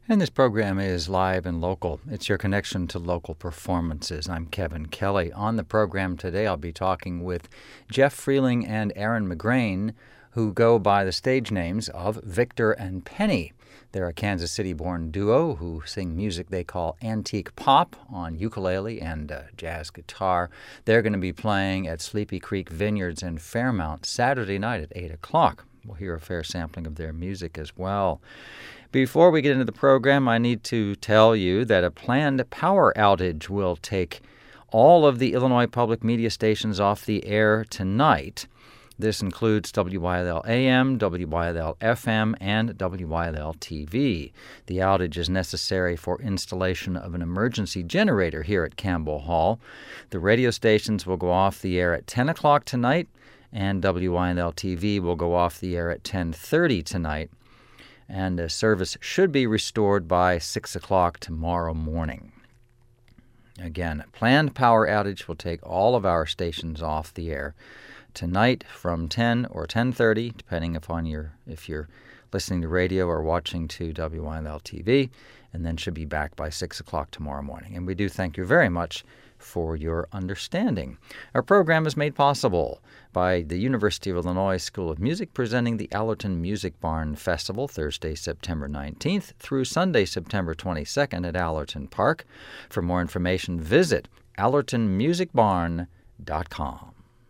And this program is live and local. It's your connection to local performances. I'm Kevin Kelly. On the program today, I'll be talking with Jeff Freeling and Aaron McGrain, who go by the stage names of Victor and Penny. They're a Kansas City-born duo who sing music they call antique pop on ukulele and jazz guitar. They're going to be playing at Sleepy Creek Vineyards in Fairmount Saturday night at 8 o'clock. We'll hear a fair sampling of their music as well. Before we get into the program, I need to tell you that a planned power outage will take all of the Illinois public media stations off the air tonight. This includes WYLL AM, WYLL FM, and WYLL TV. The outage is necessary for installation of an emergency generator here at Campbell Hall. The radio stations will go off the air at 10 o'clock tonight, and WYLL TV will go off the air at 10:30 tonight. And service should be restored by 6 o'clock tomorrow morning. Again, a planned power outage will take all of our stations off the air tonight from 10 or 10:30, depending upon if you're listening to radio or watching to WYLL TV, and then should be back by 6 o'clock tomorrow morning. And we do thank you very much for your understanding. Our program is made possible by the University of Illinois School of Music, presenting the Allerton Music Barn Festival Thursday, September 19th through Sunday, September 22nd at Allerton Park. For more information, visit allertonmusicbarn.com.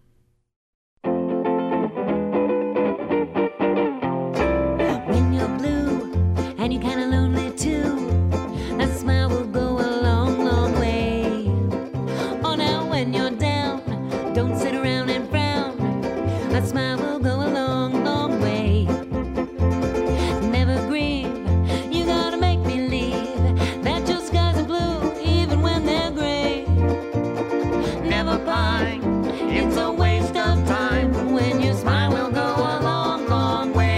When you're blue and you're kind of lonely too, a smile will go a long, long way. Oh, now when you're down, don't sit around and frown. A smile will go a long, long way. Never grieve, you gotta make believe that your skies are blue even when they're gray. Never pine, it's a waste of time. When your smile will go a long, long way.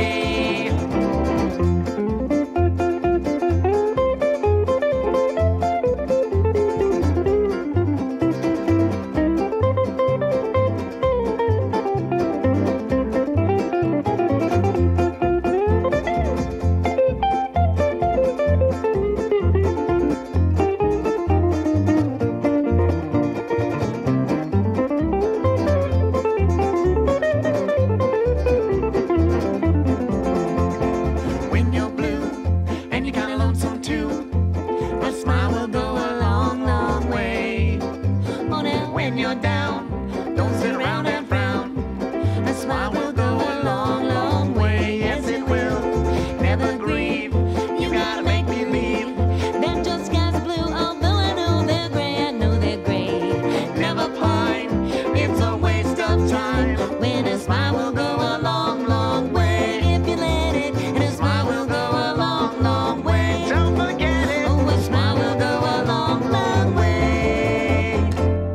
When you're blue and you're kinda lonesome too, a smile will go a long, long way. Oh, now when you're down, don't sit around and frown. A smile will go a long, long way. Yes, it will. Never grieve, you gotta make believe that your skies are blue, although I know they're gray. I know they're gray. Never pine, it's a waste of time. When a smile will go a long, long way. If you let it, and a smile will go a long, long way. Don't forget it. Oh, a smile will go a long, long way.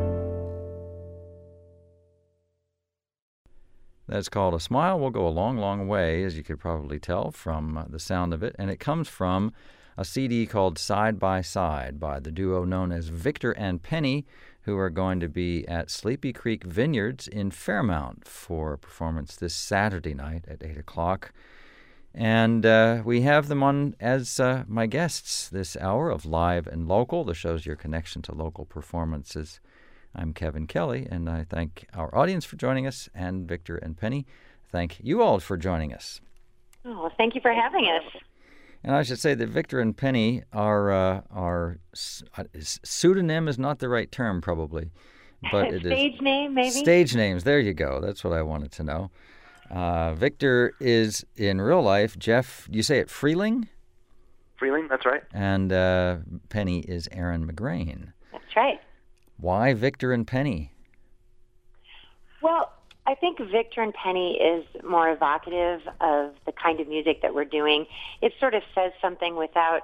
That's called A Smile Will Go a Long, Long Way, as you could probably tell from the sound of it. And it comes from a CD called Side by Side by the duo known as Victor and Penny, who are going to be at Sleepy Creek Vineyards in Fairmount for a performance this Saturday night at 8 o'clock. And we have them on as my guests this hour of Live and Local. The show's your connection to local performances. I'm Kevin Kelly, and I thank our audience for joining us, and Victor and Penny, thank you all for joining us. Oh, well, thank you for having us. And I should say that Victor and Penny are pseudonym is not the right term probably, but it is Stage name, maybe? stage names. There you go. That's what I wanted to know. Victor is in real life Jeff. You say it Freeling, Freeling, that's right. and Penny is Aaron McGrain. That's right. Why Victor and Penny? Well, I think Victor and Penny is more evocative of the kind of music that we're doing. It sort of says something without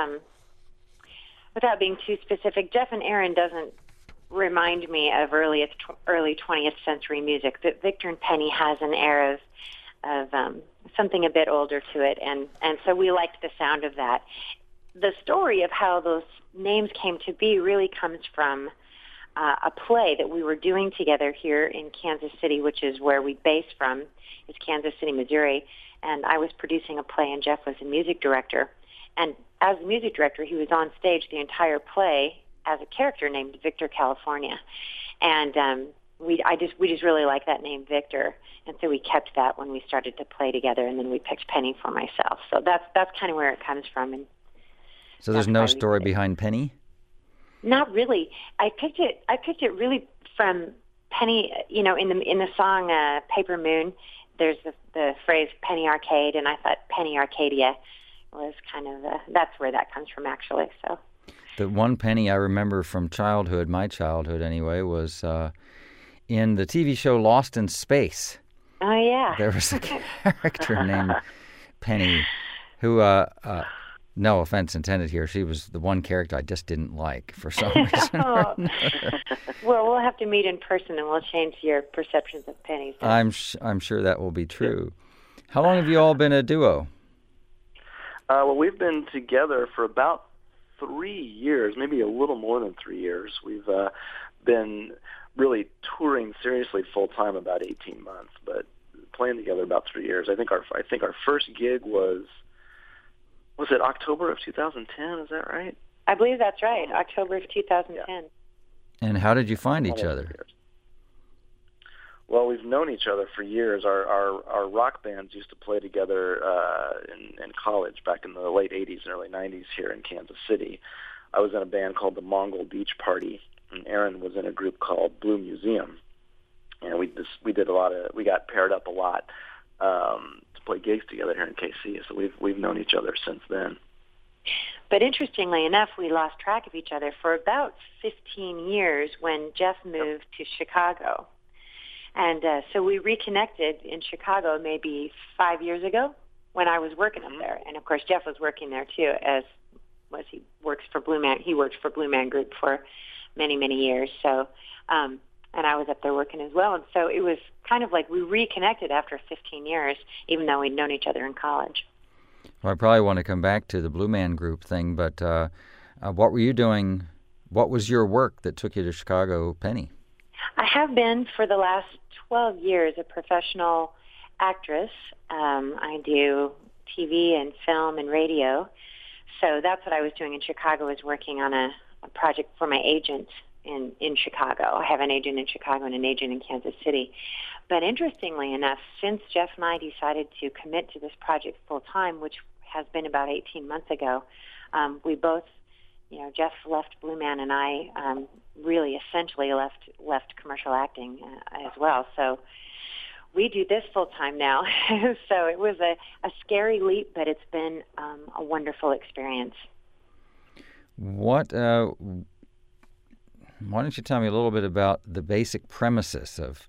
being too specific. Jeff and Aaron doesn't remind me of early 20th century music. But Victor and Penny has an air of something a bit older to it, and so we liked the sound of that. The story of how those names came to be really comes from a play that we were doing together here in Kansas City, which is where we base from. It's Kansas City, Missouri, and I was producing a play, and Jeff was the music director. And as the music director, he was on stage the entire play as a character named Victor California. And we just really like that name, Victor. And so we kept that when we started to play together, and then we picked Penny for myself. So that's kind of where it comes from. And so there's no story behind Penny? Not really. I picked it really from Penny. You know, in the song Paper Moon, there's the phrase Penny Arcade, and I thought Penny Arcadia was kind of that's where that comes from, actually. So the one Penny I remember from childhood, my childhood anyway, was in the TV show Lost in Space. Oh yeah. There was a character named Penny who. No offense intended here. She was the one character I just didn't like for some reason. Well, we'll have to meet in person, and we'll change your perceptions of Penny. So. I'm sure that will be true. How long have you all been a duo? Well, we've been together for about 3 years, maybe a little more than 3 years. We've been really touring seriously full time about 18 months, but playing together about 3 years. I think our first gig was it October of 2010? Is that right? I believe that's right. October of 2010. Yeah. And how did you find each other? Well, we've known each other for years. Our rock bands used to play together in college back in the late 80s and early 90s here in Kansas City. I was in a band called the Mongol Beach Party, and Aaron was in a group called Blue Museum. And we got paired up a lot to play gigs together here in KC. So we've known each other since then. But interestingly enough, we lost track of each other for about 15 years when Jeff moved to Chicago. And so we reconnected in Chicago maybe 5 years ago when I was working up there. And, of course, Jeff was working there, too, he works for Blue Man. He worked for Blue Man Group for many, many years. So, and I was up there working as well. And so it was kind of like we reconnected after 15 years, even though we'd known each other in college. Well, I probably want to come back to the Blue Man Group thing, but what were you doing? What was your work that took you to Chicago, Penny? I have been for the last 12 years a professional actress. I do TV and film and radio. So that's what I was doing in Chicago, was working on a project for my agent in Chicago. I have an agent in Chicago and an agent in Kansas City. But interestingly enough, since Jeff and I decided to commit to this project full time, which has been about 18 months ago, we both, Jeff left Blue Man and I really essentially left commercial acting as well. So we do this full time now. So it was a scary leap, but it's been a wonderful experience. Why don't you tell me a little bit about the basic premises of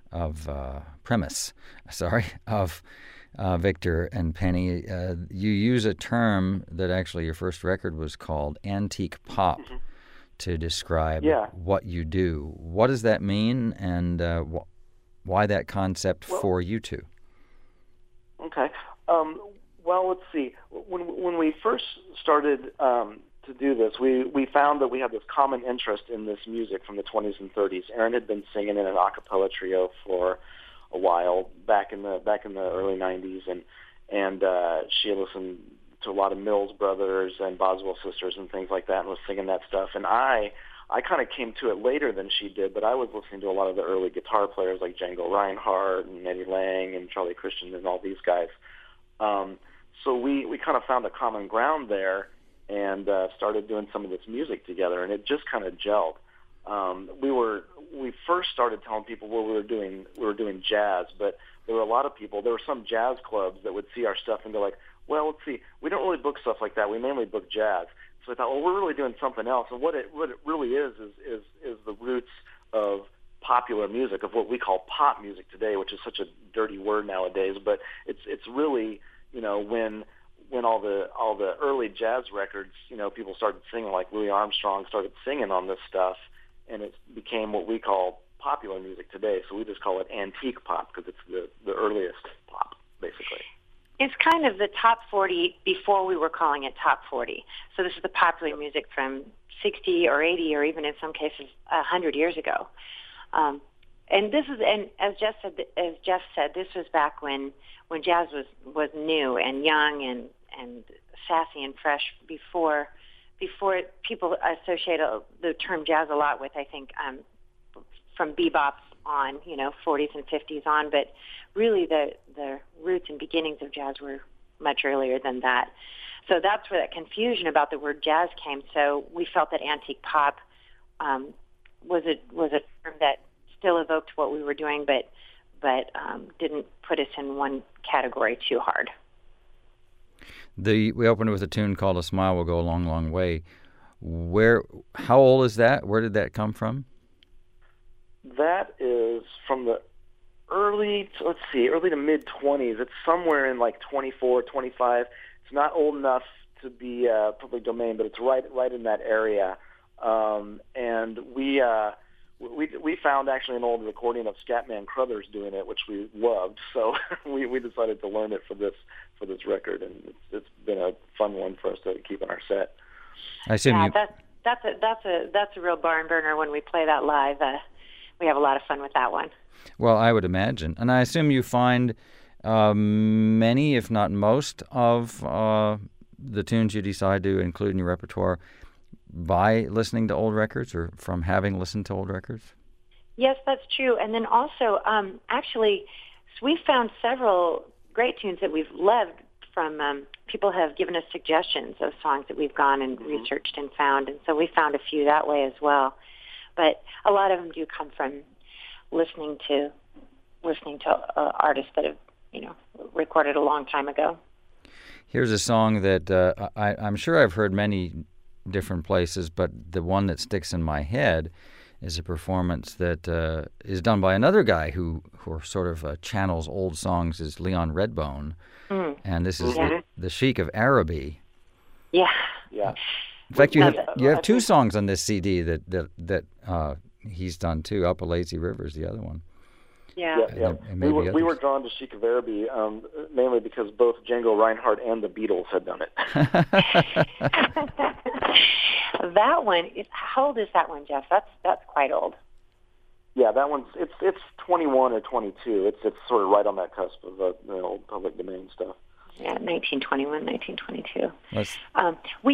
Victor and Penny? You use a term that actually your first record was called antique pop to describe what you do. What does that mean, and why that concept for you two? Okay. Well, let's see. When we first started to do this, we found that we had this common interest in this music from the 20s and 30s. Aaron had been singing in an a cappella trio for a while back in the early 90s, and she had listened to a lot of Mills Brothers and Boswell Sisters and things like that, and was singing that stuff. And I kind of came to it later than she did, but I was listening to a lot of the early guitar players like Django Reinhardt and Eddie Lang and Charlie Christian and all these guys. So we kind of found a common ground there and started doing some of this music together, and it just kind of gelled. We first started telling people we were doing jazz, but there were some jazz clubs that would see our stuff and go like, well, let's see, we don't really book stuff like that. We mainly book jazz. So I thought, well, we're really doing something else. And what it really is the roots of popular music, of what we call pop music today, which is such a dirty word nowadays. But it's really, when all the early jazz records, people started singing, like Louis Armstrong started singing on this stuff, and it became what we call popular music today. So we just call it antique pop because it's the earliest pop, basically. It's kind of the top 40 before we were calling it top 40. So this is the popular music from 60 or 80 or even in some cases 100 years ago. And as Jeff said, this was back when jazz was new and young sassy and fresh before people associate the term jazz a lot with, I think, from bebop on, 40s and 50s on, but really the roots and beginnings of jazz were much earlier than that. So that's where that confusion about the word jazz came. So we felt that antique pop was a term that still evoked what we were doing, but didn't put us in one category too hard. We opened with a tune called "A Smile Will Go a Long, Long Way." How old is that? Where did that come from? That is from the early to mid 20s. It's somewhere in like 24, 25. It's not old enough to be public domain, but it's right in that area. And we found actually an old recording of Scatman Crothers doing it, which we loved. So we decided to learn it for this record, and it's been a fun one for us to keep in our set. I assume that's a real barn burner when we play that live. We have a lot of fun with that one. Well, I would imagine, and I assume you find many, if not most, of the tunes you decide to include in your repertoire by listening to old records or from having listened to old records? Yes, that's true. And then also, actually, we found several great tunes that we've loved from people have given us suggestions of songs that we've gone and researched and found. And so we found a few that way as well. But a lot of them do come from listening to artists that have, recorded a long time ago. Here's a song that I'm sure I've heard many different places, but the one that sticks in my head is a performance that is done by another guy who sort of channels old songs, is Leon Redbone. And this is the Sheik of Araby. Yeah. In fact, you have two songs on this CD that he's done too. Up a Lazy River is the other one. Yeah. And we were drawn to Sheik of Araby mainly because both Django Reinhardt and the Beatles had done it. That one how old is that one, Jeff? That's quite old. Yeah, that one's it's 21 or 22. It's sort of right on that cusp of the old public domain stuff. Yeah, 1921, 1922. We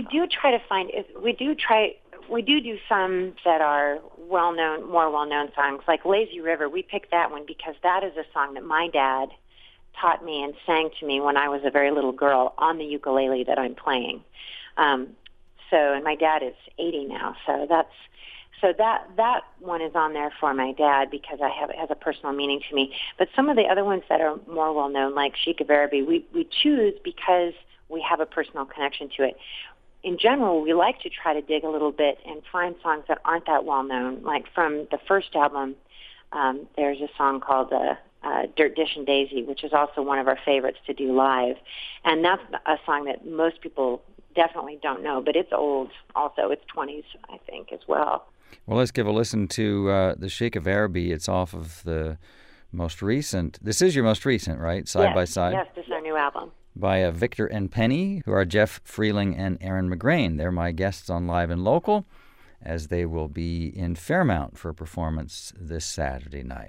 do some that are more well-known songs, like Lazy River. We picked that one because that is a song that my dad taught me and sang to me when I was a very little girl on the ukulele that I'm playing. And my dad is 80 now, so that one is on there for my dad because it has a personal meaning to me. But some of the other ones that are more well-known, like Sheik of Araby, we choose because we have a personal connection to it. In general, we like to try to dig a little bit and find songs that aren't that well-known. Like from the first album, there's a song called Dirt Dish and Daisy, which is also one of our favorites to do live. And that's a song that most people definitely don't know, but it's old also. It's 20s, I think, as well. Well, let's give a listen to the Sheik of Araby. It's off of the most recent. This is your most recent, right? Side by Side? Yes, this is our new album. By Victor and Penny, who are Jeff Freeling and Erin McGrane. They're my guests on Live and Local, as they will be in Fairmount for a performance this Saturday night.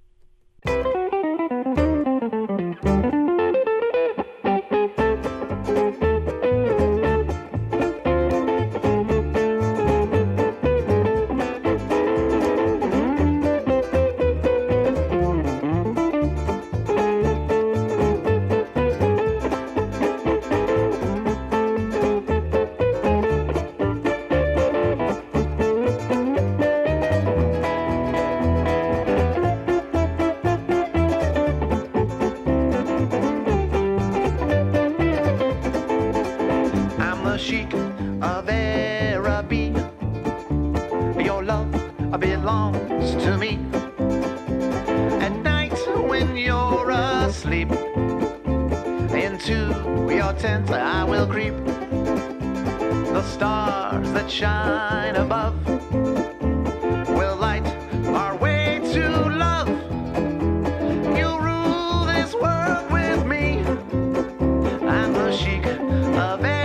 Sheik of Araby, your love belongs to me. At night when you're asleep, into your tent I will creep. The stars that shine above will light our way to love. You rule this world with me. I'm the Sheik of Araby.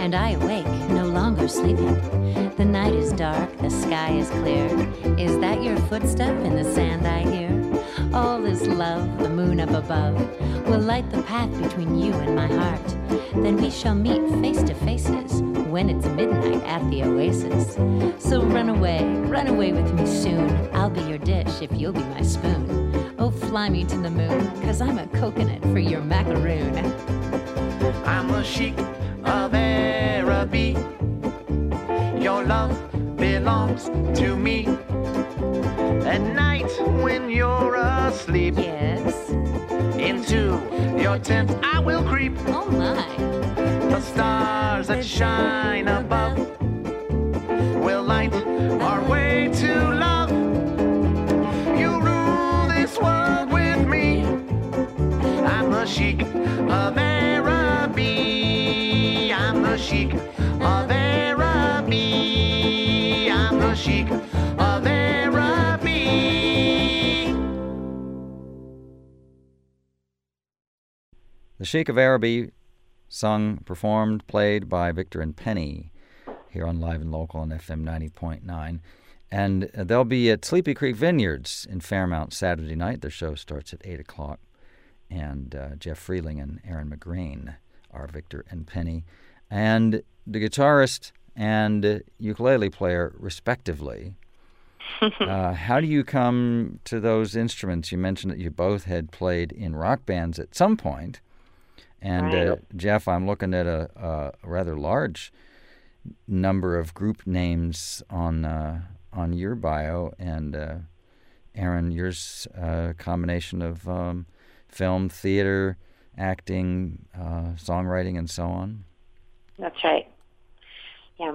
and I awake, no longer sleeping. The night is dark, the sky is clear. Is that your footstep in the sand I hear? All is love, the moon up above, will light the path between you and my heart. Then we shall meet face to faces when it's midnight at the oasis. So run away with me soon. I'll be your dish if you'll be my spoon. Oh, fly me to the moon, 'cause I'm a coconut for your macaroon. I'm a sheik of Araby. Your love belongs to me. At night when you're asleep, Yes? into your tent I will creep. Oh my. The stars that shine above will light our way to love. You rule this world with me. I'm the sheik of Araby. I'm the sheik of Araby. I'm the sheik of Araby. The Sheik of Araby, sung, performed, played by Victor and Penny here on Live and Local on FM 90.9. And they'll be at Sleepy Creek Vineyards in Fairmount Saturday night. Their show starts at 8 o'clock. And Jeff Freeling and Aaron McGrain are Victor and Penny. And the guitarist and ukulele player, respectively. How do you come to those instruments? You mentioned that you both had played in rock bands at some point. And Right. Jeff, I'm looking at a rather large number of group names on your bio, and Aaron, yours a combination of film, theater, acting, songwriting, and so on. That's right. Yeah,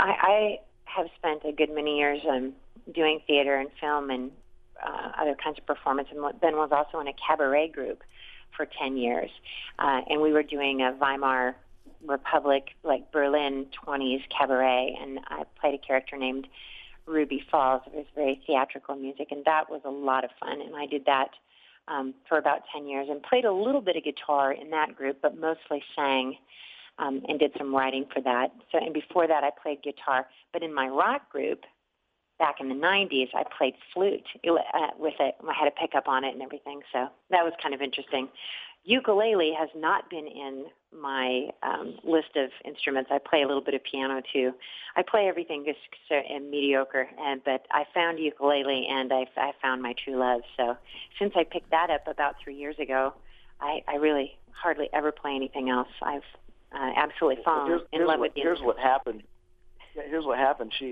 I have spent a good many years doing theater and film and other kinds of performance, and then was also in a cabaret group for 10 years. And we were doing a Weimar Republic, like Berlin 20s cabaret, and I played a character named Ruby Falls. It was very theatrical music, and that was a lot of fun. And I did that for about 10 years and played a little bit of guitar in that group, but mostly sang and did some writing for that. So, and before that, I played guitar. But in my rock group, back in the 90s, I played flute with it. I had a pickup on it and everything, so that was kind of interesting. Ukulele has not been in my list of instruments. I play a little bit of piano, too. I play everything just mediocre, but I found ukulele, and I found my true love. So since I picked that up about 3 years ago, I really hardly ever play anything else. I've absolutely fallen in love with the Here's what happened. Here's what happened. She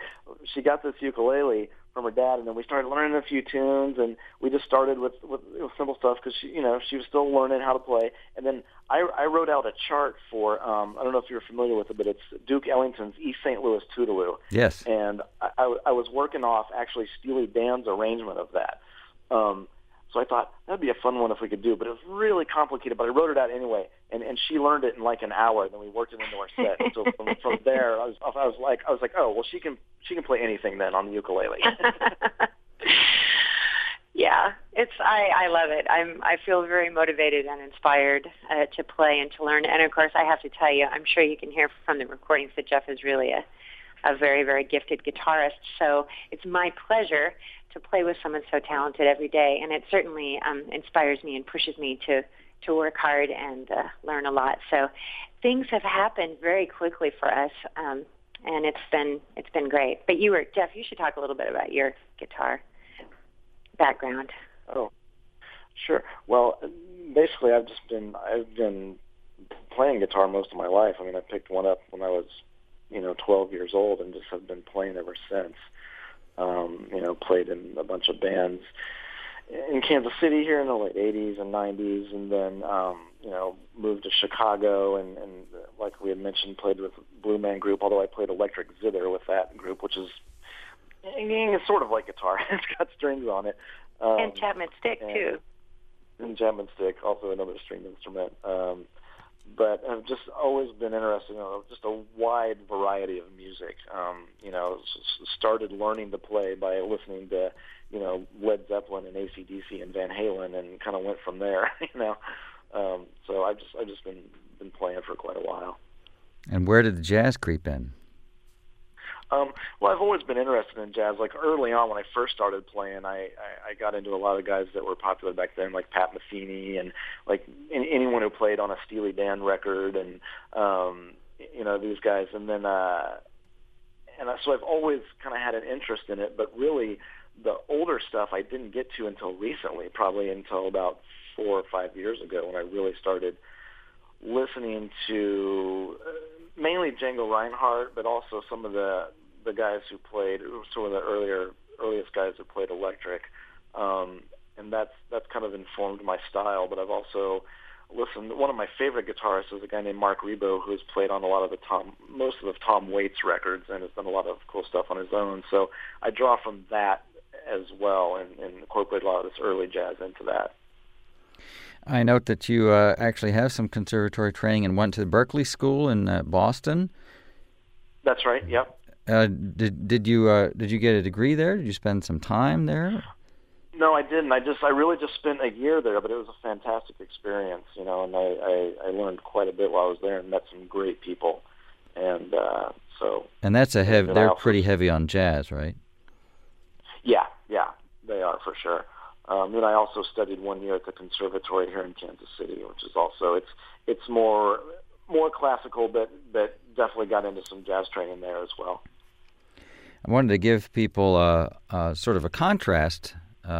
got this ukulele from her dad, and then we started learning a few tunes, and we just started with simple stuff because she was still learning how to play. And then I wrote out a chart for I don't know if you're familiar with it, but it's Duke Ellington's East St. Louis Tootaloo. Yes. And I was working off actually Steely Dan's arrangement of that. So I thought that'd be a fun one if we could do, but it was really complicated. But I wrote it out anyway, and she learned it in like an hour. Then we worked it into our set. And so from there, I was like, oh well, she can play anything then on the ukulele. Yeah, I love it. I feel very motivated and inspired to play and to learn. And of course, I have to tell you, I'm sure you can hear from the recordings that Jeff is really a very, very gifted guitarist. So it's my pleasure to play with someone so talented every day, and it certainly inspires me and pushes me to work hard and learn a lot. So things have happened very quickly for us, and it's been great. But Jeff, you should talk a little bit about your guitar background. Oh, sure. Well, basically, I've been playing guitar most of my life. I mean, I picked one up when I was 12 years old, and just have been playing ever since. Played in a bunch of bands in Kansas City here in the late 80s and 90s, and then, moved to Chicago, and like we had mentioned, played with Blue Man Group, although I played electric zither with that group, which is it's sort of like guitar. It's got strings on it. And Chapman Stick, too. And Chapman Stick, also another stringed instrument. But I've just always been interested in just a wide variety of music. Started learning to play by listening to, Led Zeppelin and AC/DC and Van Halen, and kind of went from there. So I've just been playing for quite a while. And where did the jazz creep in? Well, I've always been interested in jazz. Like early on when I first started playing, I got into a lot of guys that were popular back then, like Pat Metheny and like anyone who played on a Steely Dan record, and these guys. And then so I've always kind of had an interest in it, but really the older stuff I didn't get to until recently, probably until about 4 or 5 years ago, when I really started listening to mainly Django Reinhardt, but also some of the guys who played, some of the earliest guys who played electric, and that's kind of informed my style. But I've also listened. One of my favorite guitarists is a guy named Mark Rebo, who's played on a lot of most of the Tom Waits records, and has done a lot of cool stuff on his own. So I draw from that as well, and incorporate a lot of this early jazz into that. I note that you actually have some conservatory training and went to the Berklee School in Boston. That's right. Yep. Did you get a degree there? Did you spend some time there? No, I didn't. I really just spent a year there, but it was a fantastic experience, and I learned quite a bit while I was there and met some great people, and so. And that's they're pretty heavy on jazz, right? Yeah, they are for sure. Then I also studied 1 year at the conservatory here in Kansas City, which is also it's more classical, but definitely got into some jazz training there as well. I wanted to give people sort of a contrast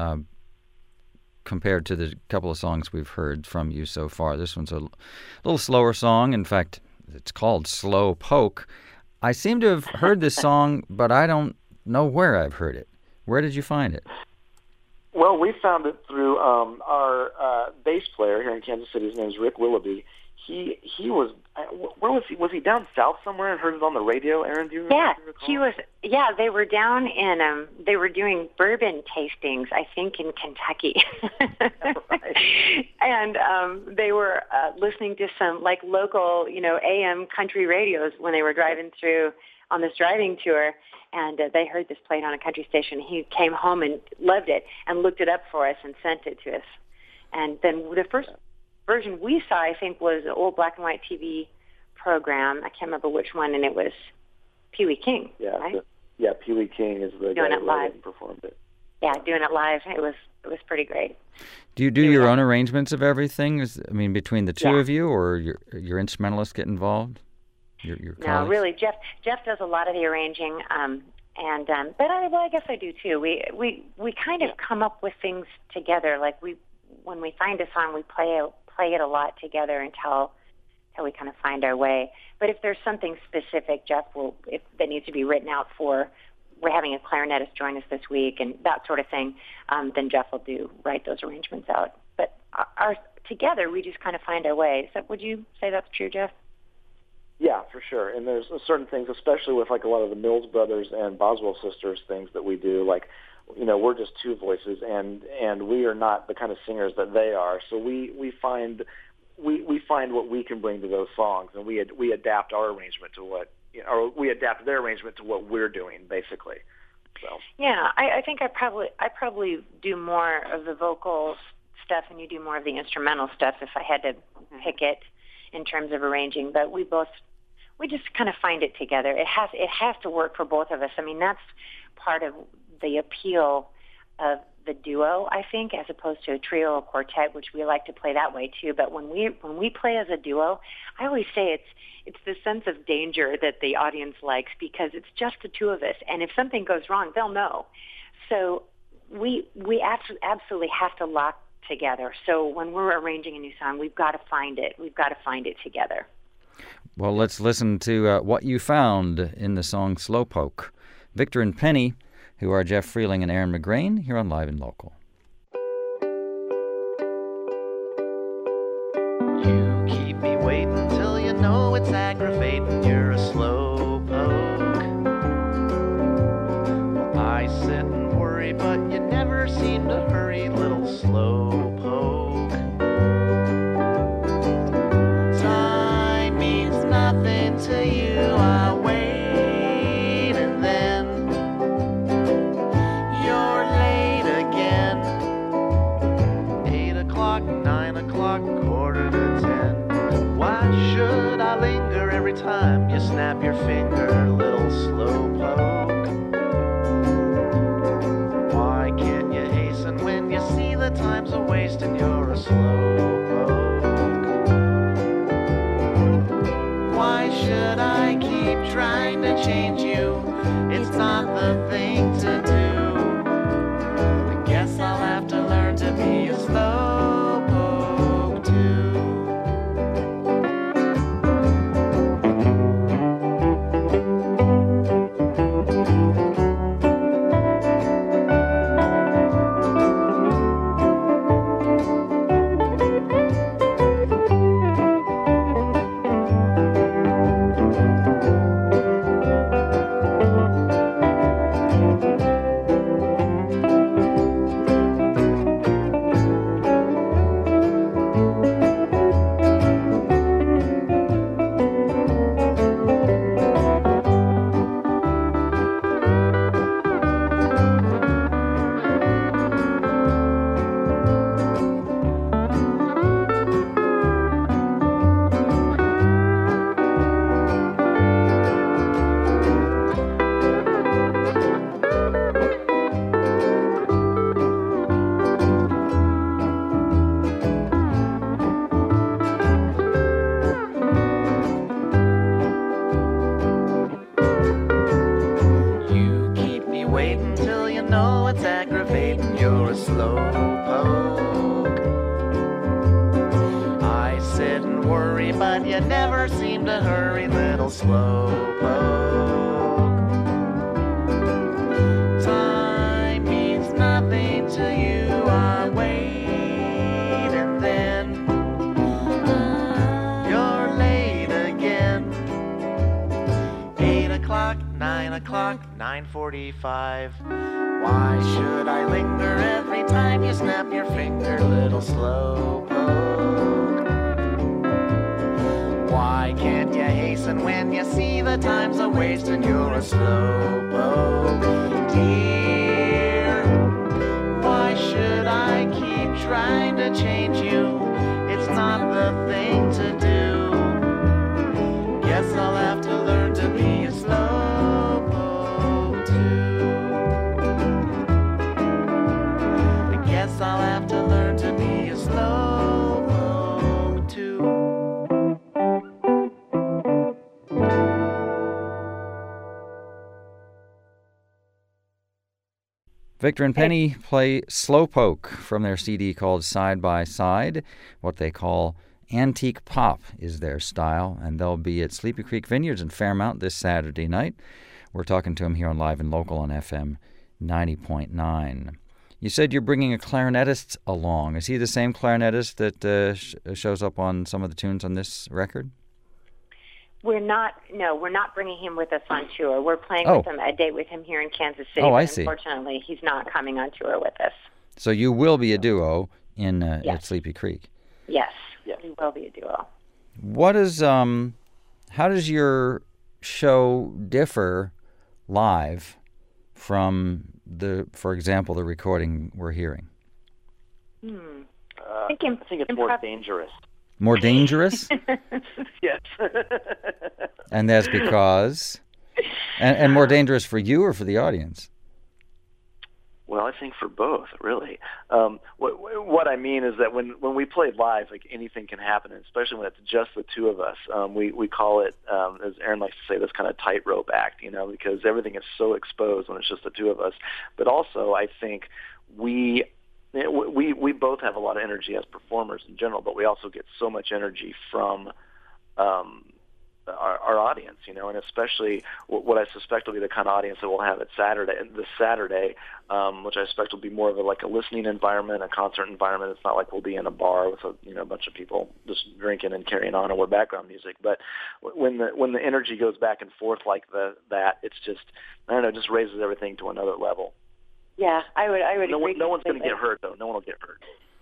compared to the couple of songs we've heard from you so far. This one's a little slower song. In fact, it's called Slow Poke. I seem to have heard this song, but I don't know where I've heard it. Where did you find it? Well, we found it through our bass player here in Kansas City. His name is Rick Willoughby. He was, where was he? Was he down south somewhere and heard it on the radio, Aaron? Do you Yeah, recall? he was. Yeah, they were down in. They were doing bourbon tastings, I think, in Kentucky, Right. And they were listening to some like local, AM country radios when they were driving through on this driving tour, and they heard this played on a country station. He came home and loved it and looked it up for us and sent it to us. And then the first version we saw, I think, was an old black and white TV program. I can't remember which one, and it was Pee Wee King. Yeah, right? Pee Wee King is the doing guy it live and performed it. Yeah, doing it live. It was pretty great. Do you do your own arrangements of everything? Between the two Yeah. of you, or your instrumentalists get involved? Your No, colleagues? really, Jeff does a lot of the arranging, but I guess I do too. We kind of come up with things together. Like when we find a song, we play it a lot together until we kind of find our way. But if there's something specific, Jeff will, if that needs to be written out for, we're having a clarinetist join us this week and that sort of thing, then Jeff will write those arrangements out. But together, we just kind of find our way. So would you say that's true, Jeff? Yeah, for sure. And there's certain things, especially with like a lot of the Mills Brothers and Boswell Sisters things that we do, like, we're just two voices, and we are not the kind of singers that they are. So we find what we can bring to those songs, and we adapt our arrangement to what, or we adapt their arrangement to what we're doing, basically. So yeah, I think I probably do more of the vocal stuff, and you do more of the instrumental stuff. If I had to pick it in terms of arranging, but we just kind of find it together. It has to work for both of us. I mean, that's part of the appeal of the duo, I think, as opposed to a trio or quartet, which we like to play that way too. But when we play as a duo, I always say it's the sense of danger that the audience likes, because it's just the two of us, and if something goes wrong, they'll know. So we absolutely have to lock together. So when we're arranging a new song, we've got to find it. We've got to find it together. Well, let's listen to what you found in the song Slowpoke. Victor and Penny, who are Jeff Freeling and Aaron McGrain, here on Live and Local. You keep me waiting till you know it's aggravating. You're a slow poke. I sit and worry, but you never seem to hurry, little slow poke. Time means nothing to you. I wait, and then you're late again. you see the time's a waste and you're a slowpoke? Why should I keep trying to change you? It's not the thing to do. I guess I'll have to learn to be a slowpoke too. Why should I linger every time you snap your finger, little slowpoke? Why can't you hasten when you see the time's a waste and you're a slowpoke? Dear, why should I keep trying to change you? It's not the thing to do. Guess I'll have to learn to be a slowpoke too. Guess I'll have to learn to be a slowpoke too. Victor and Penny play Slowpoke from their CD called Side by Side. What they call antique pop is their style, and they'll be at Sleepy Creek Vineyards in Fairmount this Saturday night. We're talking to them here on Live and Local on FM 90.9. You said you're bringing a clarinetist along. Is he the same clarinetist that shows up on some of the tunes on this record? We're not bringing him with us on tour. We're playing with him, a date with him here in Kansas City. Oh, I see. Unfortunately, he's not coming on tour with us. So you will be a duo at Sleepy Creek. Yes, we will be a duo. What is how does your show differ live from for example, the recording we're hearing? I think it's more dangerous. More dangerous? Yes. And that's because? And more dangerous for you or for the audience? Well, I think for both, really. What I mean is that when we play live, like anything can happen, especially when it's just the two of us. We call it, as Aaron likes to say, this kind of tightrope act, because everything is so exposed when it's just the two of us. But also, I think we both have a lot of energy as performers in general, but we also get so much energy from our audience, and especially what I suspect will be the kind of audience that we'll have this Saturday, which I expect will be more of a listening environment, a concert environment. It's not like we'll be in a bar with a bunch of people just drinking and carrying on or background music. But when the energy goes back and forth like that, it's just, I don't know, just raises everything to another level. Yeah, I would agree. No one's going to get hurt, though. No one will get hurt.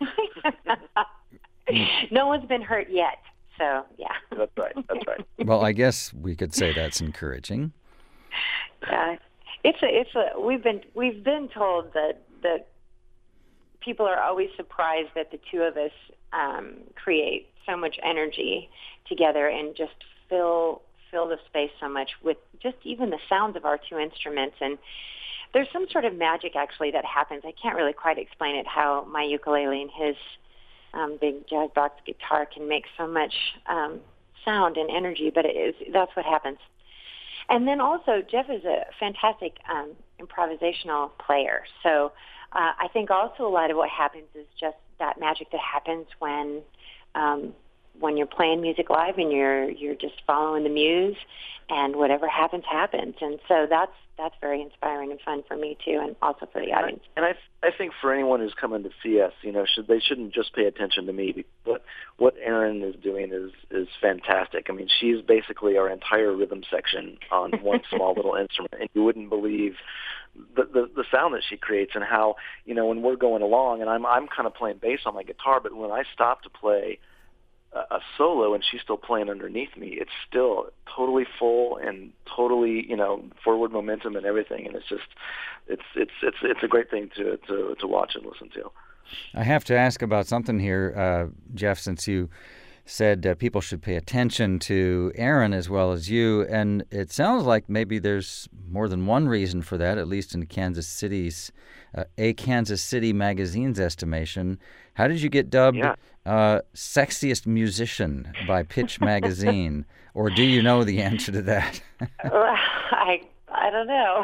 No one's been hurt yet. So, yeah. That's right. Well, I guess we could say that's encouraging. Yeah. We've been told that people are always surprised that the two of us create so much energy together and just fill the space so much with just even the sounds of our two instruments. And there's some sort of magic actually that happens. I can't really quite explain it, how my ukulele and his big jazz box guitar can make so much sound and energy, but that's what happens. And then also, Jeff is a fantastic improvisational player. So I think also a lot of what happens is just that magic that happens when you're playing music live and you're just following the muse, and whatever happens, happens. And so that's very inspiring and fun for me too, and also for the audience. And I think for anyone who's coming to see us, they shouldn't just pay attention to me. What Erin is doing is fantastic. I mean, she's basically our entire rhythm section on one small little instrument, and you wouldn't believe the sound that she creates, and how, when we're going along, and I'm kind of playing bass on my guitar, but when I stop to play a solo and she's still playing underneath me, it's still totally full and totally, forward momentum and everything. And it's just, it's a great thing to watch and listen to. I have to ask about something here, Jeff, since you said people should pay attention to Erin as well as you, and it sounds like maybe there's more than one reason for that, at least in Kansas City Magazine's estimation. How did you get dubbed sexiest musician by Pitch Magazine, or do you know the answer to that? I don't know.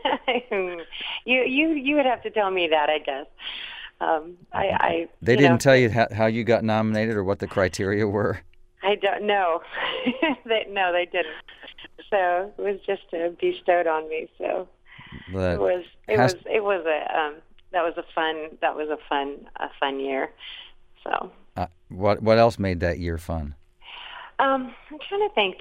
You would have to tell me that, I guess. They didn't tell you how you got nominated or what the criteria were? I don't know. They didn't. So it was just bestowed on me. So that was a fun year. So what else made that year fun? I'm trying to think.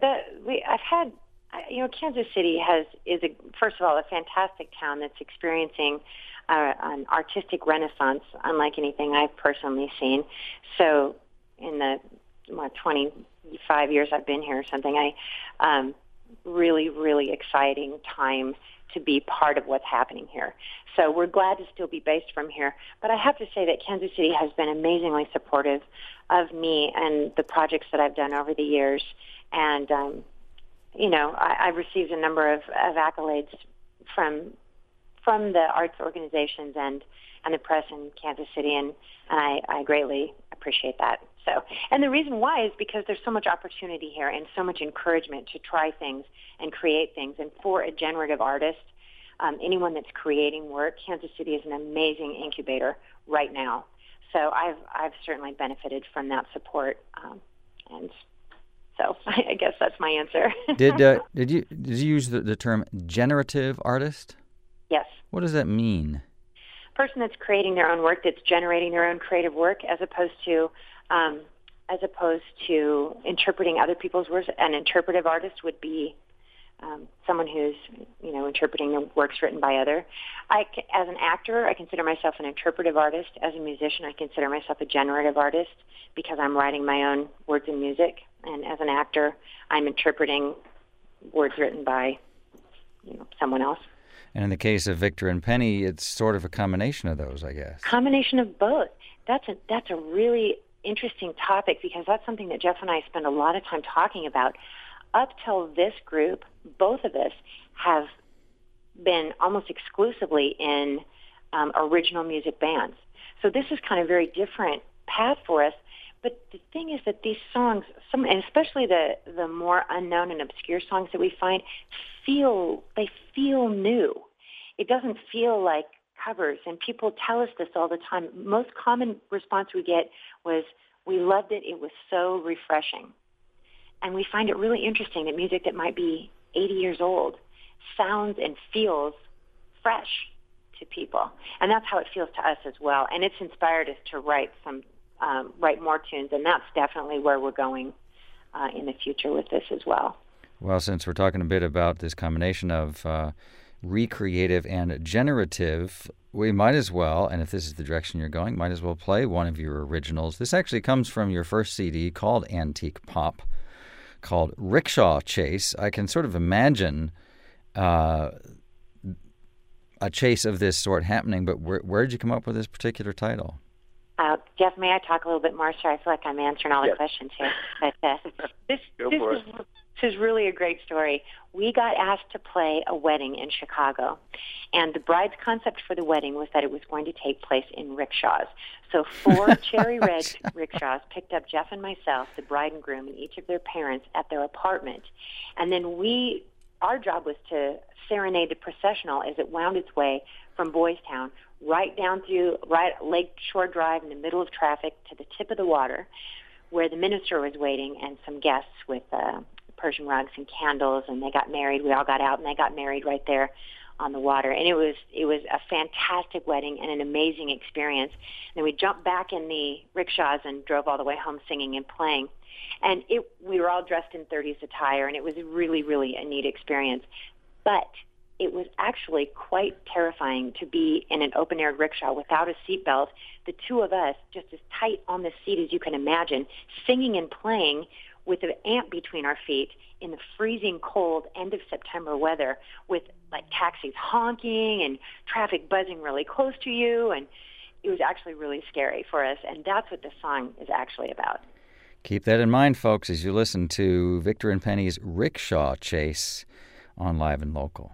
Kansas City is first of all a fantastic town that's experiencing an artistic renaissance unlike anything I've personally seen. So in the 25 years I've been here or something, really, really exciting time to be part of what's happening here. So we're glad to still be based from here. But I have to say that Kansas City has been amazingly supportive of me and the projects that I've done over the years. And, I've received a number of accolades from the arts organizations and the press in Kansas City, and I greatly appreciate that. So, and the reason why is because there's so much opportunity here and so much encouragement to try things and create things. And for a generative artist, anyone that's creating work, Kansas City is an amazing incubator right now. So I've certainly benefited from that support, and so I guess that's my answer. Did you use the term generative artist? Yes. What does that mean? Person that's creating their own work, that's generating their own creative work, as opposed to interpreting other people's works. An interpretive artist would be someone who's interpreting the works written by other. As an actor, I consider myself an interpretive artist. As a musician, I consider myself a generative artist because I'm writing my own words and music. And as an actor, I'm interpreting words written by someone else. And in the case of Victor and Penny, it's sort of a combination of those, I guess. Combination of both. That's a really interesting topic because that's something that Jeff and I spend a lot of time talking about. Up till this group, both of us have been almost exclusively in original music bands. So this is kind of a very different path for us. But the thing is that these songs, and especially the more unknown and obscure songs that we find, feel new. It doesn't feel like covers, and people tell us this all the time. Most common response we get was, "We loved it. It was so refreshing." And we find it really interesting that music that might be 80 years old sounds and feels fresh to people, and that's how it feels to us as well. And it's inspired us to write more tunes, and that's definitely where we're going in the future with this as well. Well, since we're talking a bit about this combination of recreative and generative, we might as well, and if this is the direction you're going, might as well play one of your originals. This actually comes from your first CD called Antique Pop, called Rickshaw Chase. I can sort of imagine a chase of this sort happening, but where did you come up with this particular title? Jeff, may I talk a little bit more? Sorry, I feel like I'm answering all the questions here. But This is really a great story. We got asked to play a wedding in Chicago, and the bride's concept for the wedding was that it was going to take place in rickshaws. So 4 cherry red rickshaws picked up Jeff and myself, the bride and groom, and each of their parents at their apartment. And then our job was to serenade the processional as it wound its way from Boys Town right down through Lake Shore Drive in the middle of traffic to the tip of the water, where the minister was waiting and some guests with Persian rugs and candles, and they got married. We all got out, and they got married right there on the water. And it was a fantastic wedding and an amazing experience. And then we jumped back in the rickshaws and drove all the way home singing and playing. And we were all dressed in 30s attire, and it was really, really a neat experience. But it was actually quite terrifying to be in an open-air rickshaw without a seatbelt, the two of us just as tight on the seat as you can imagine, singing and playing with an amp between our feet in the freezing cold end of September weather, with like taxis honking and traffic buzzing really close to you. And it was actually really scary for us. And that's what the song is actually about. Keep that in mind, folks, as you listen to Victor and Penny's Rickshaw Chase on Live and Local.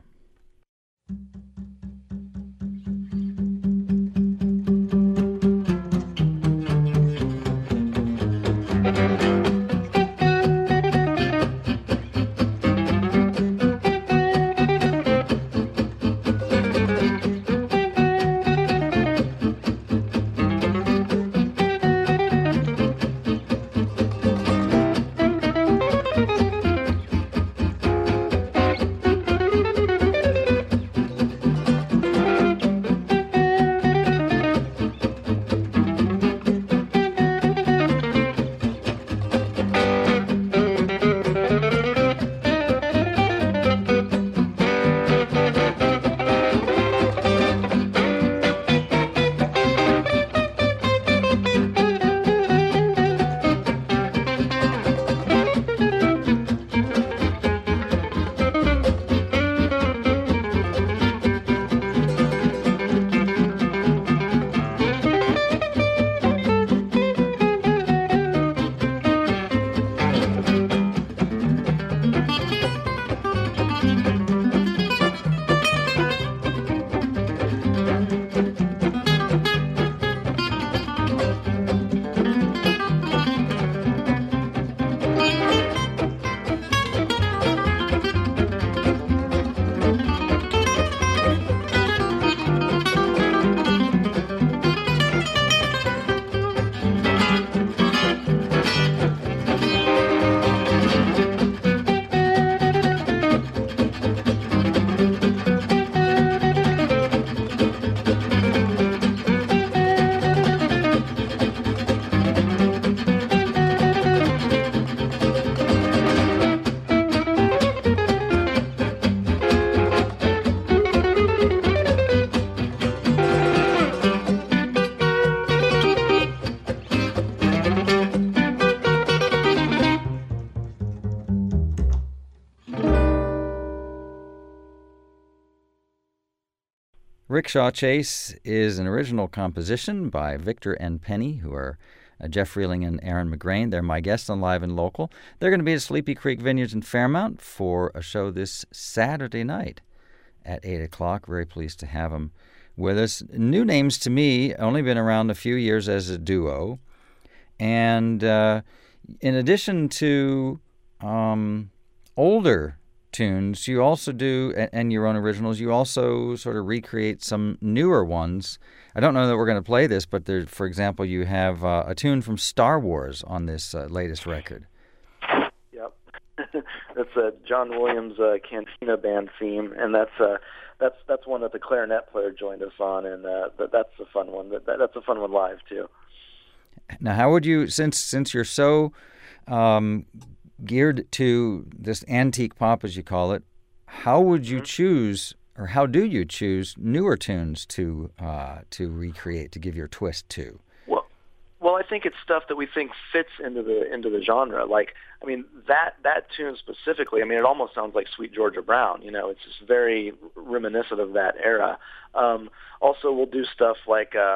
Rickshaw Chase is an original composition by Victor and Penny, who are Jeff Freeling and Aaron McGrain. They're my guests on Live and Local. They're going to be at Sleepy Creek Vineyards in Fairmount for a show this Saturday night at 8 o'clock. Very pleased to have them with us. New names to me, only been around a few years as a duo. And in addition to older tunes, you also do, and your own originals, you also sort of recreate some newer ones. I don't know that we're going to play this, but there, for example, you have a tune from Star Wars on this latest record. Yep. That's a John Williams Cantina Band theme, and that's one that the clarinet player joined us on, and that's a fun one. That's a fun one live, too. Now, how would you, since you're so geared to this antique pop, as you call it, how would you choose, or how do you choose newer tunes to recreate, to give your twist to? Well, I think it's stuff that we think fits into the genre. Like, I mean, that tune specifically, I mean, it almost sounds like Sweet Georgia Brown. You know, it's just very reminiscent of that era. Also, we'll do stuff like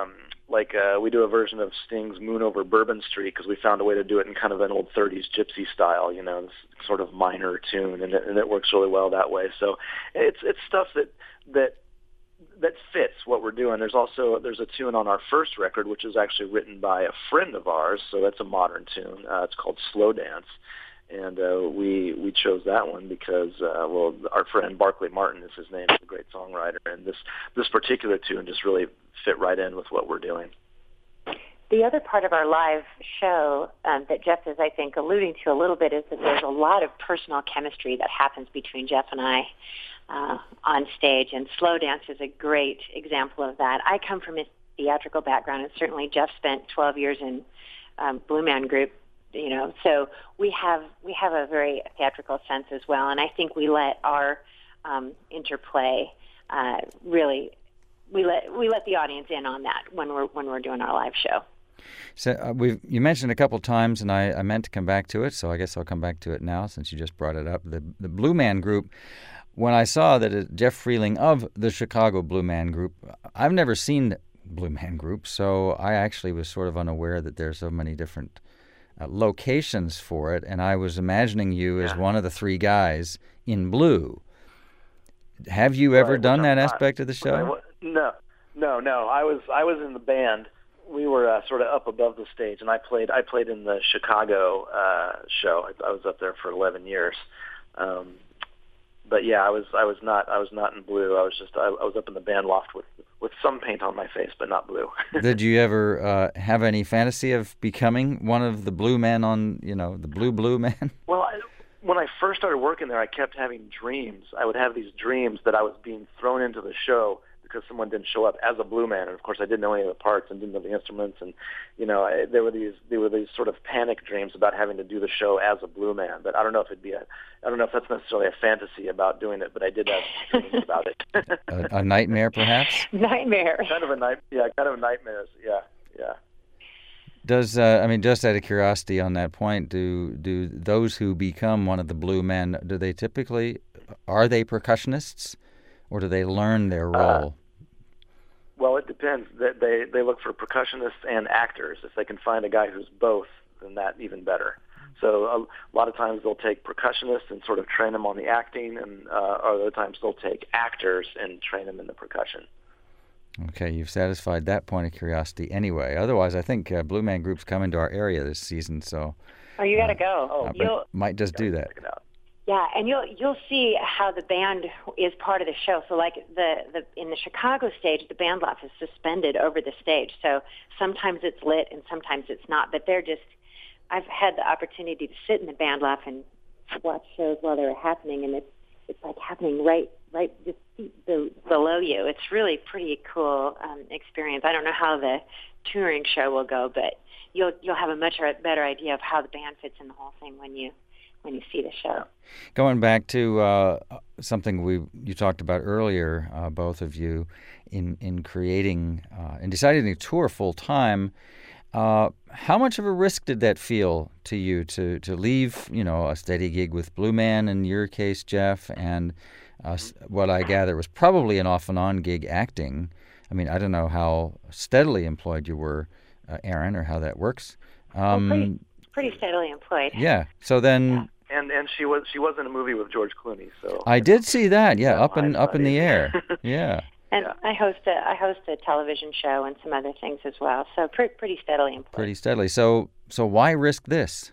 we do a version of Sting's "Moon Over Bourbon Street" because we found a way to do it in kind of an old '30s gypsy style, this sort of minor tune, and it works really well that way. So it's stuff that fits what we're doing. There's a tune on our first record which is actually written by a friend of ours, so that's a modern tune. It's called "Slow Dance." And we chose that one because, our friend Barclay Martin is his name. He's a great songwriter, and this particular tune just really fit right in with what we're doing. The other part of our live show that Jeff is, I think, alluding to a little bit is that there's a lot of personal chemistry that happens between Jeff and I on stage, and Slow Dance is a great example of that. I come from a theatrical background, and certainly Jeff spent 12 years in Blue Man Group, so we have a very theatrical sense as well, and I think we let our interplay really we let the audience in on that when we're doing our live show. So you mentioned a couple times, and I meant to come back to it, so I guess I'll come back to it now since you just brought it up. The Blue Man Group. When I saw that Jeff Freeling of the Chicago Blue Man Group, I've never seen Blue Man Group, so I actually was sort of unaware that there's so many different locations for it, and I was imagining you as one of the three guys in blue. Have you ever done that aspect of the show? No. I was in the band. We were sort of up above the stage, and I played in the Chicago show. I was up there for 11 years. But yeah, I was not in blue. I was up in the band loft with some paint on my face, but not blue. Did you ever have any fantasy of becoming one of the blue men on, the blue man? Well, when I first started working there, I kept having dreams. I would have these dreams that I was being thrown into the show because someone didn't show up as a blue man, and of course I didn't know any of the parts and didn't know the instruments, and there were these sort of panic dreams about having to do the show as a blue man. But I don't know if that's necessarily a fantasy about doing it, but I did have dreams about it. a nightmare, perhaps. Nightmare. Kind of a nightmares. Yeah. Does just out of curiosity on that point, do those who become one of the blue men, are they percussionists, or do they learn their role? Well, it depends. They look for percussionists and actors. If they can find a guy who's both, then that even better. So a lot of times they'll take percussionists and sort of train them on the acting, and other times they'll take actors and train them in the percussion. Okay, you've satisfied that point of curiosity anyway. Otherwise, I think Blue Man Group's coming to our area this season, so... Oh, you got to go. Might just do that. Check it out. Yeah, and you'll see how the band is part of the show. So like in the Chicago stage, the band loft is suspended over the stage. So sometimes it's lit and sometimes it's not. But I've had the opportunity to sit in the band loft and watch shows while they were happening, and it's like happening right just below you. It's really pretty cool experience. I don't know how the touring show will go, but you'll have a much better idea of how the band fits in the whole thing when you see the show. Going back to something you talked about earlier, both of you, in creating and deciding to tour full time. How much of a risk did that feel to you to leave, a steady gig with Blue Man in your case, Jeff, and what I gather was probably an off and on gig acting? I mean, I don't know how steadily employed you were, Aaron, or how that works. Pretty steadily employed. Yeah. So then. Yeah. And she was in a movie with George Clooney. So I did see that. Yeah, up in the air. Yeah. And I host a television show and some other things as well. So pretty steadily employed. Pretty steadily. So why risk this?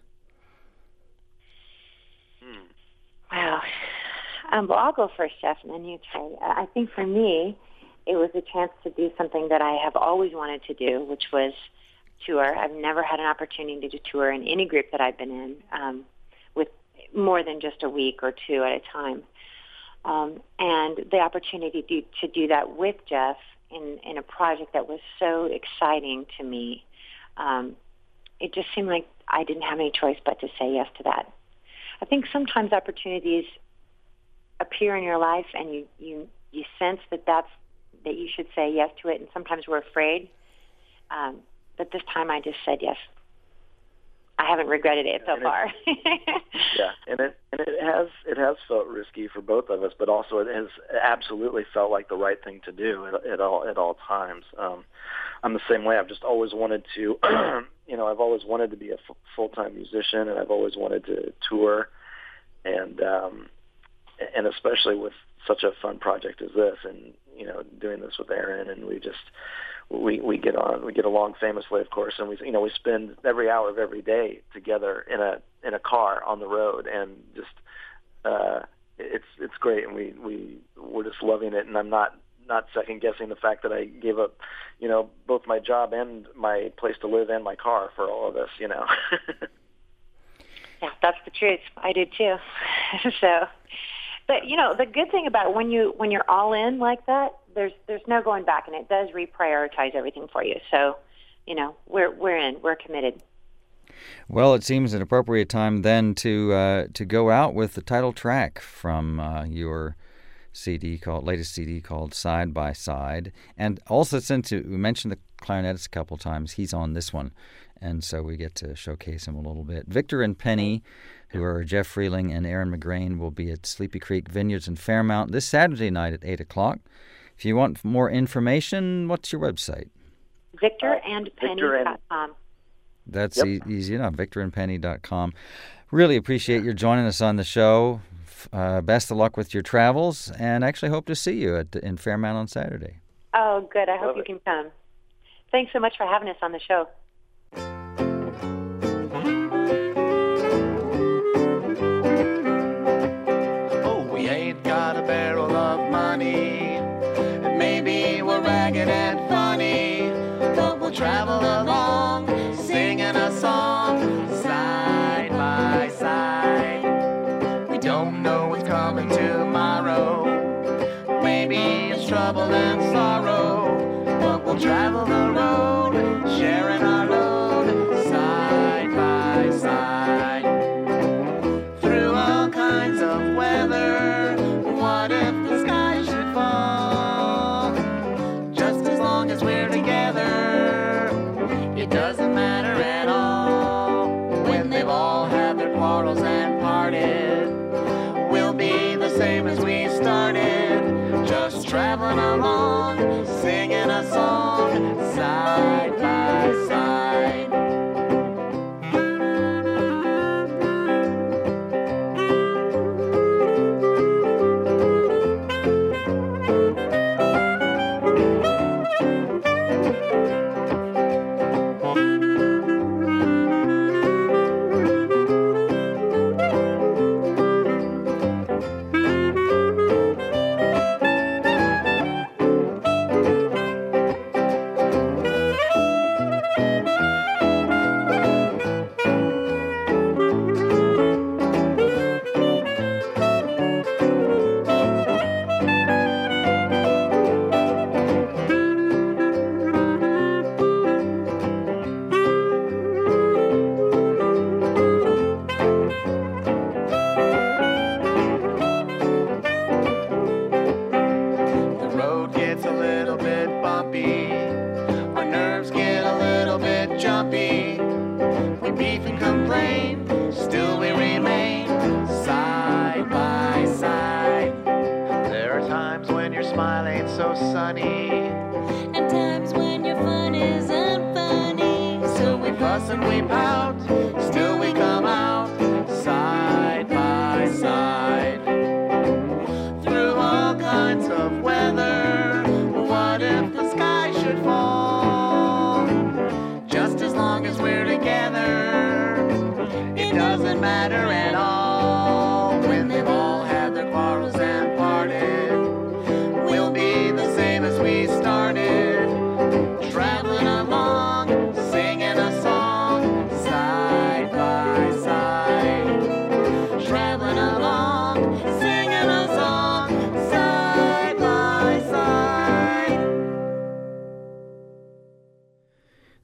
Wow. Well, I'll go first, Jeff, and then you try. I think for me, it was a chance to do something that I have always wanted to do, which was tour. I've never had an opportunity to tour in any group that I've been in with more than just a week or two at a time. And the opportunity to do that with Jeff in a project that was so exciting to me, it just seemed like I didn't have any choice but to say yes to that. I think sometimes opportunities appear in your life and you sense that you should say yes to it, and sometimes we're afraid. But this time I just said yes. I haven't regretted it so far. Yeah, and it has felt risky for both of us, but also it has absolutely felt like the right thing to do at all times. I'm the same way. I've just always wanted to, I've always wanted to be a full-time musician, and I've always wanted to tour, and especially with such a fun project as this, and doing this with Aaron, and we get along famously, of course, and we spend every hour of every day together in a car on the road, and just it's great, and we're just loving it, and I'm not second guessing the fact that I gave up, both my job and my place to live and my car for all of this, Yeah, that's the truth. I did too. So, but the good thing about when you're all in like that, there's no going back, and it does reprioritize everything for you. So, we're in, we're committed. Well, it seems an appropriate time then to go out with the title track from your latest CD called Side by Side. And also, since we mentioned the clarinetist a couple times, he's on this one, and so we get to showcase him a little bit. Victor and Penny, who are Jeff Freeling and Aaron McGrain, will be at Sleepy Creek Vineyards in Fairmount this Saturday night at 8 o'clock. If you want more information, what's your website? VictorandPenny.com. That's easy enough, VictorandPenny.com. Really appreciate your joining us on the show. Best of luck with your travels, and actually hope to see you in Fairmount on Saturday. Oh, good. I hope you can come. Thanks so much for having us on the show. Oh, we ain't got a barrel of money, and maybe we're ragged and funny, but we'll travel along, singing a song, side by side. We don't know what's coming tomorrow, maybe it's trouble and sorrow, but we'll travel the road, sharing our load, side by side. Through all kinds of weather, what if the sky should fall? Just as long as we're together, it doesn't matter at all. When they've all had their quarrels and parted, we'll be the same as we started, just traveling along, singing a song, side by side.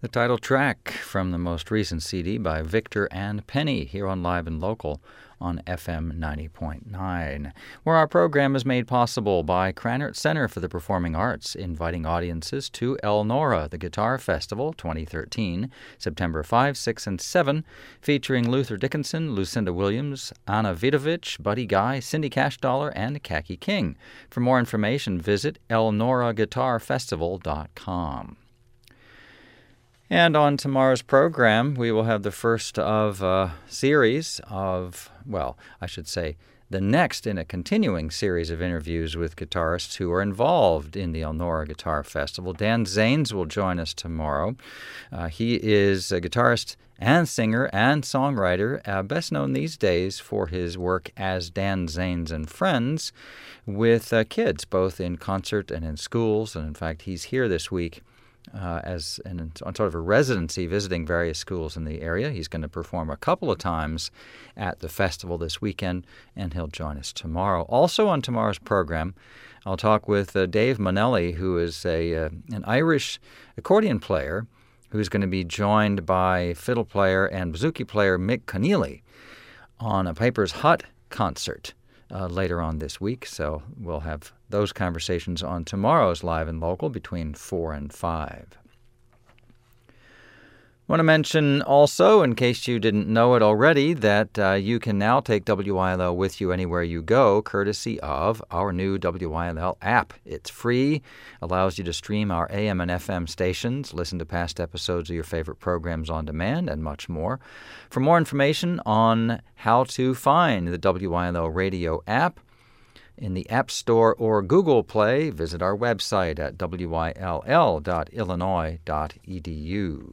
the title track from the most recent CD by Victor and Penny here on Live and Local on FM 90.9, where our program is made possible by Krannert Center for the Performing Arts, inviting audiences to Elnora, the Guitar Festival 2013, September 5, 6, and 7, featuring Luther Dickinson, Lucinda Williams, Anna Vidovich, Buddy Guy, Cindy Cashdollar, and Khaki King. For more information, visit elnoraguitarfestival.com. And on tomorrow's program, we will have the first of a series of, well, I should say, the next in a continuing series of interviews with guitarists who are involved in the Elnora Guitar Festival. Dan Zanes will join us tomorrow. He is a guitarist and singer and songwriter, best known these days for his work as Dan Zanes and Friends with kids, both in concert and in schools. And in fact, he's here this week on sort of a residency, visiting various schools in the area. He's going to perform a couple of times at the festival this weekend, and he'll join us tomorrow. Also on tomorrow's program, I'll talk with Dave Manelli, who is an Irish accordion player who's going to be joined by fiddle player and bouzouki player Mick Conneely on a Piper's Hut concert later on this week. So we'll have those conversations on tomorrow's Live and Local between 4 and 5. I want to mention also, in case you didn't know it already, that you can now take WILL with you anywhere you go, courtesy of our new WILL app. It's free, allows you to stream our AM and FM stations, listen to past episodes of your favorite programs on demand, and much more. For more information on how to find the WILL radio app in the App Store or Google Play, visit our website at will.illinois.edu.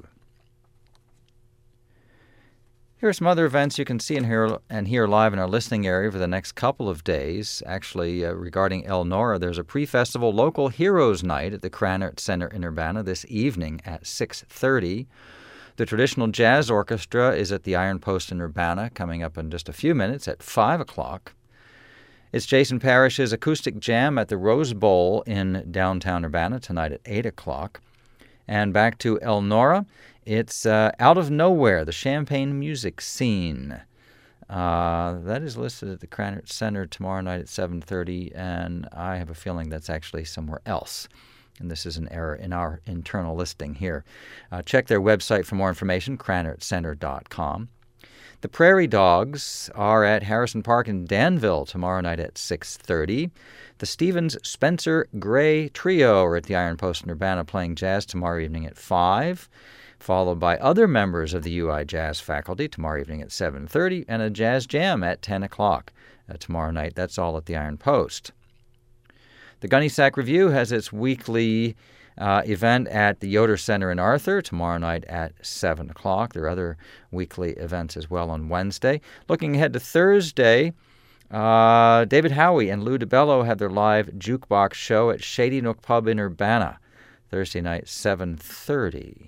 Here are some other events you can see and hear live in our listening area for the next couple of days. Actually, regarding Elnora, there's a pre-festival local Heroes Night at the Krannert Center in Urbana this evening at 6:30. The Traditional Jazz Orchestra is at the Iron Post in Urbana, coming up in just a few minutes at 5 o'clock. It's Jason Parrish's Acoustic Jam at the Rose Bowl in downtown Urbana tonight at 8 o'clock. And back to Elnora, it's Out of Nowhere, the Champagne Music Scene. That is listed at the Krannert Center tomorrow night at 7:30, and I have a feeling that's actually somewhere else. And this is an error in our internal listing here. Check their website for more information, krannertcenter.com. The Prairie Dogs are at Harrison Park in Danville tomorrow night at 6:30. The Stevens Spencer Gray Trio are at the Iron Post in Urbana playing jazz tomorrow evening at 5, followed by other members of the UI Jazz faculty tomorrow evening at 7:30, and a jazz jam at 10 o'clock tomorrow night. That's all at the Iron Post. The Gunny Sack Review has its weekly event at the Yoder Center in Arthur tomorrow night at 7 o'clock. There are other weekly events as well on Wednesday. Looking ahead to Thursday, David Howie and Lou DiBello have their live jukebox show at Shady Nook Pub in Urbana, Thursday night, 7:30.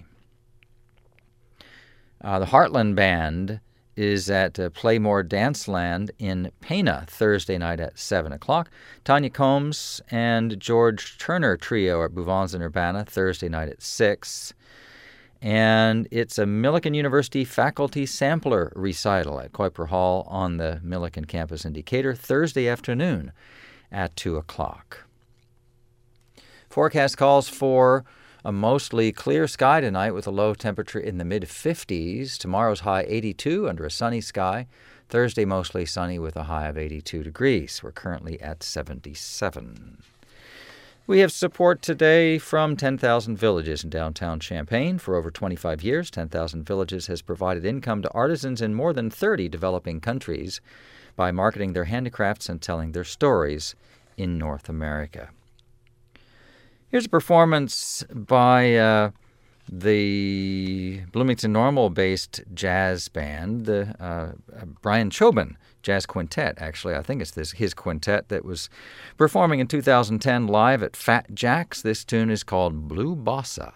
The Heartland Band is at Playmore Danceland in Pana, Thursday night at 7 o'clock. Tanya Combs and George Turner Trio at Bouvons in Urbana, Thursday night at 6. And it's a Millikan University faculty sampler recital at Kuiper Hall on the Millikan campus in Decatur, Thursday afternoon at 2 o'clock. Forecast calls for a mostly clear sky tonight with a low temperature in the mid-50s. Tomorrow's high 82 under a sunny sky. Thursday mostly sunny with a high of 82 degrees. We're currently at 77. We have support today from 10,000 Villages in downtown Champaign. For over 25 years, 10,000 Villages has provided income to artisans in more than 30 developing countries by marketing their handicrafts and telling their stories in North America. Here's a performance by the Bloomington Normal-based jazz band, the Brian Chobin Jazz Quintet, actually. I think it's his quintet that was performing in 2010 live at Fat Jack's. This tune is called Blue Bossa.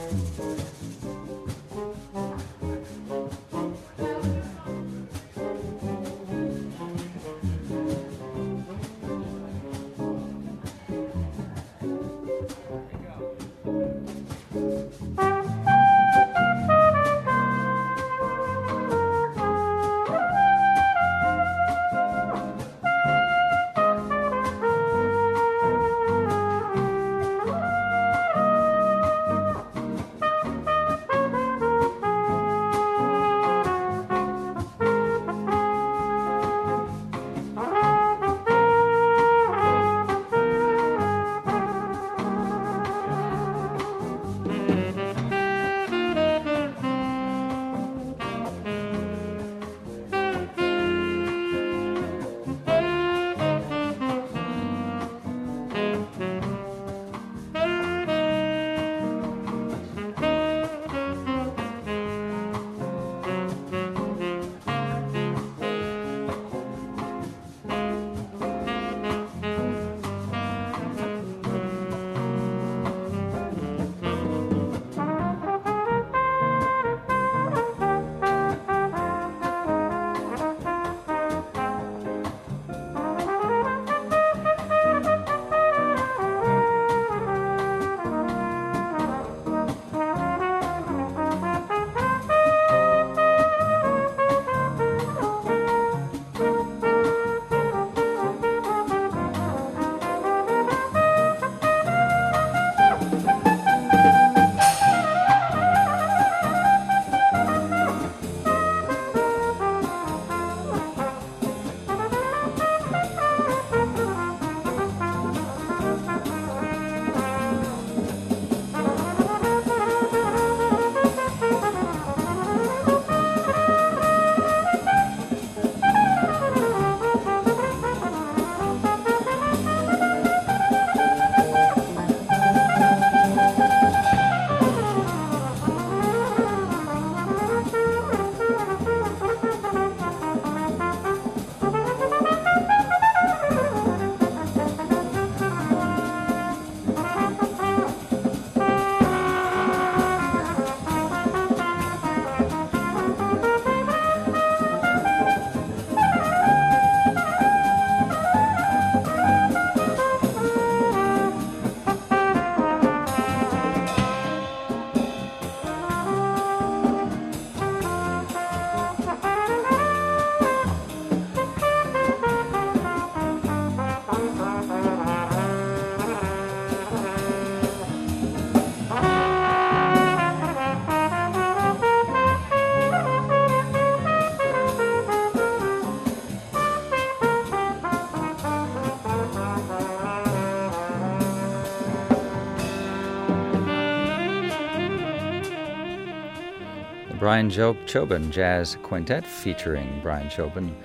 Brian Chobin Jazz Quintet featuring Brian Chobin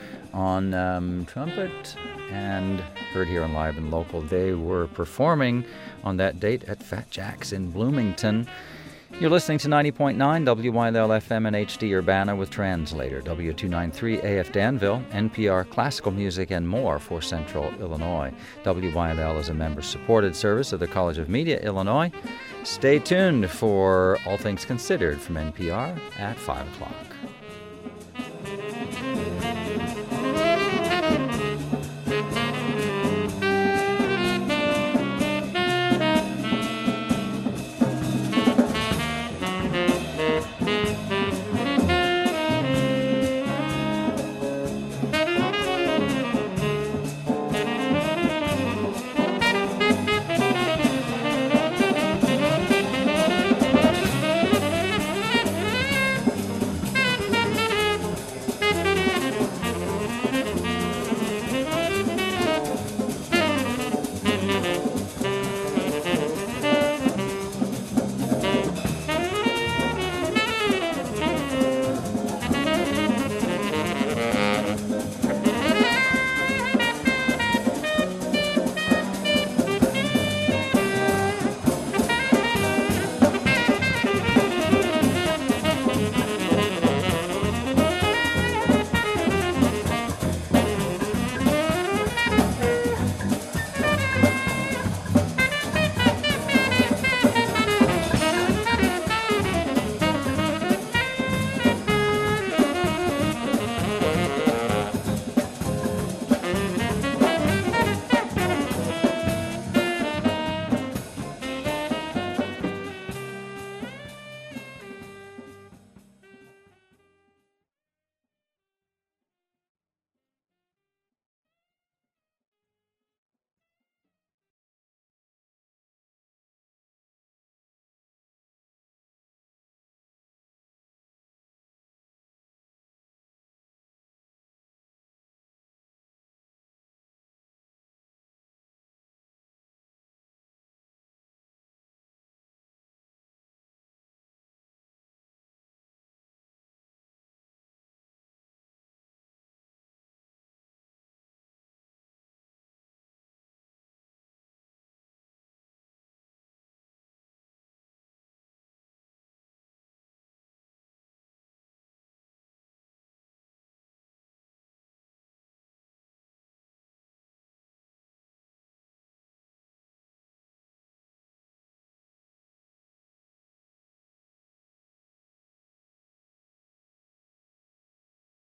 on trumpet, and heard here on Live and Local. They were performing on that date at Fat Jack's in Bloomington. You're listening to 90.9 WYLL FM and HD Urbana with Translator, W293 AF Danville, NPR Classical Music, and more for Central Illinois. WYLL is a member-supported service of the College of Media, Illinois. Stay tuned for All Things Considered from NPR at 5 o'clock.